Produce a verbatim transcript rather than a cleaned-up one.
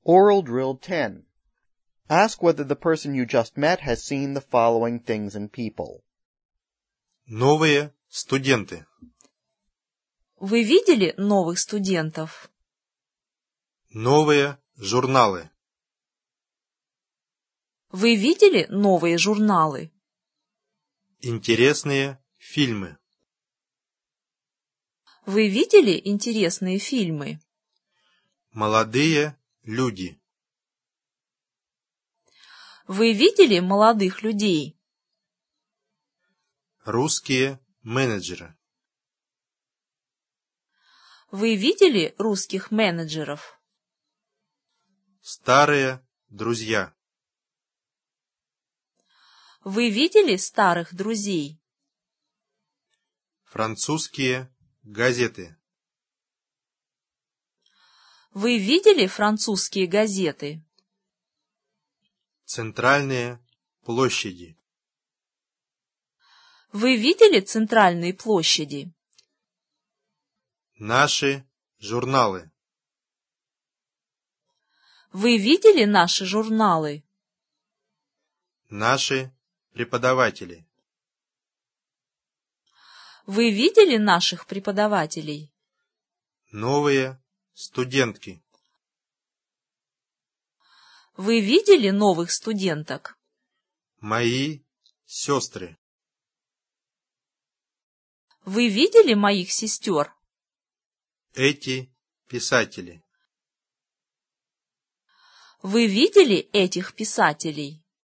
Oral Drill ten. Ask whether the person you just met has seen the following things and people. Новые студенты. Вы видели новых студентов? Новые журналы. Вы видели новые журналы? Интересные фильмы. Вы видели интересные фильмы? Молодые люди. Вы видели молодых людей? Русские менеджеры. Вы видели русских менеджеров? Старые друзья. Вы видели старых друзей? Французские газеты. Вы видели французские газеты? Центральные площади. Вы видели центральные площади? Наши журналы. Вы видели наши журналы? Наши преподаватели. Вы видели наших преподавателей? Новые студентки. Вы видели новых студенток? Мои сестры. Вы видели моих сестер? Эти писатели. Вы видели этих писателей?